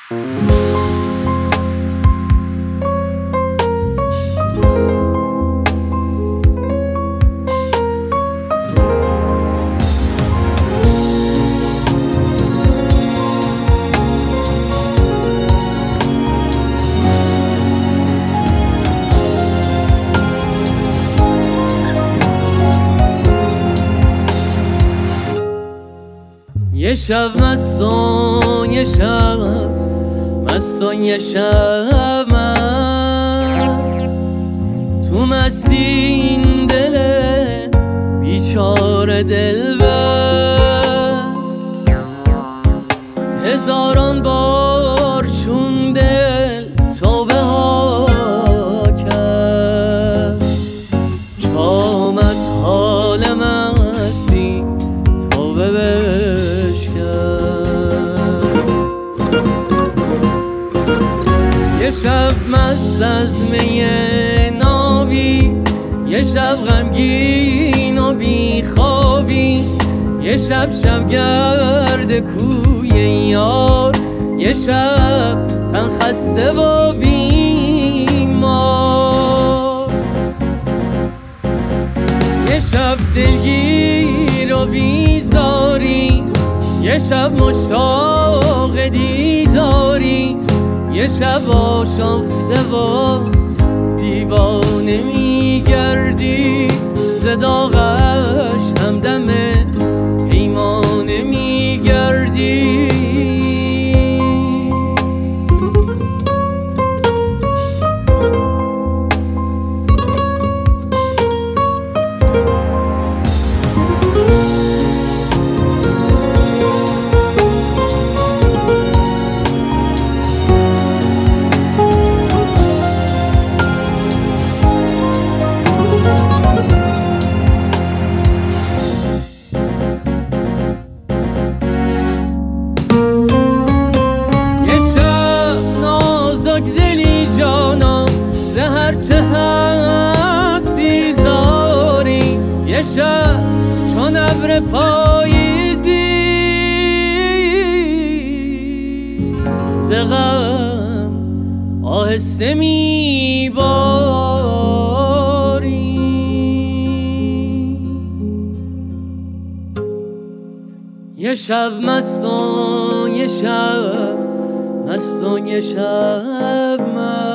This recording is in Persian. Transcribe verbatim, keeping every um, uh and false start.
یه شب مستون یه شب مستون یه شب مست تو مستی این دل بیچاره دل بست هزاران بار چون دل توبه ها کرد چامت حال مستی توبه بش کرد یه شب مست از می نابی یه شب غمگین و بی خوابی یه شب شب گرد کوی یار یه شب تن خسته و بیمار یه شب دلگیر و بیزاری یه شب مشتاق دیداری یه شب آشفته و دیوانه میگردی ز داغش همدم پیمانه میگردی دلی جانا زهر چه هست بیزاری یه شب چون ابر پاییزی ز غم آهسته میباری یه شب مستون یه شب مستون یه شب من